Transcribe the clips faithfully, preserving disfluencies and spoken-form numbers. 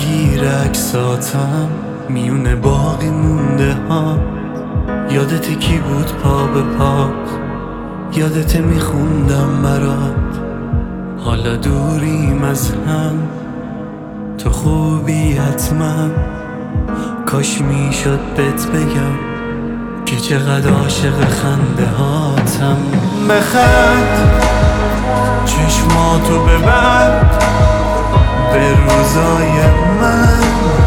بگیر عکساتم میونه باقی مونده ها. یادت کی بود پا به پا، یادت میخوندم برات. حالا دوریم از هم، تو خوبی حتما. کاش میشد بهت بگم که چقدر عاشق خنده هاتم. بخند چشماتو ببند به روزای من.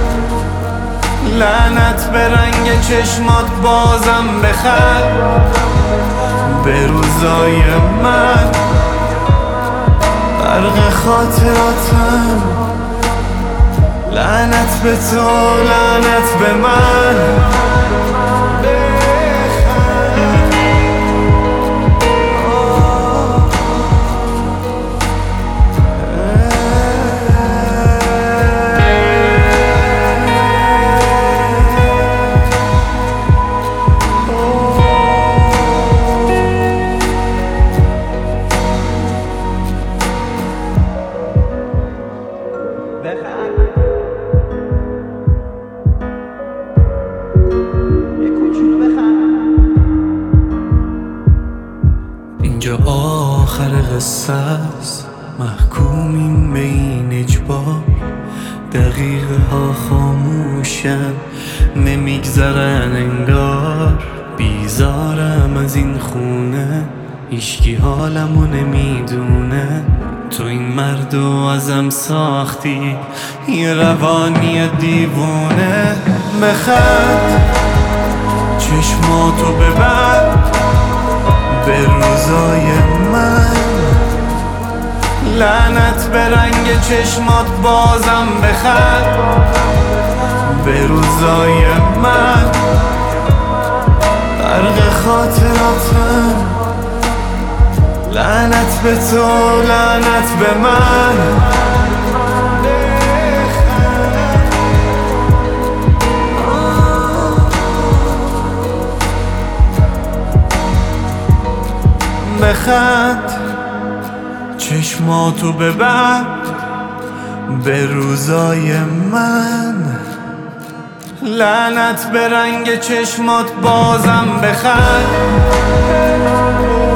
لعنت به رنگ چشمات بازم بخند به روزای من. غرق خاطراتم، لعنت به تو، لعنت به من. اینجا آخر قصه است، محکومیم به این اجبار. دقیقه ها خاموشن، نمیگذرن انگار. بیزارم از این خونه، هیچکی حالمو نمیدونه. تو این مردو ازم ساختی، یه روانی دیوونه. بخند چشماتو ببند به روزای من. لعنت به رنگ چشمات بازم بخند به روزای من. غرق خاطراتم، لعنت به تو، لعنت به من. بخند چشماتو ببند به روزای من. لعنت به رنگ چشمات بازم بخند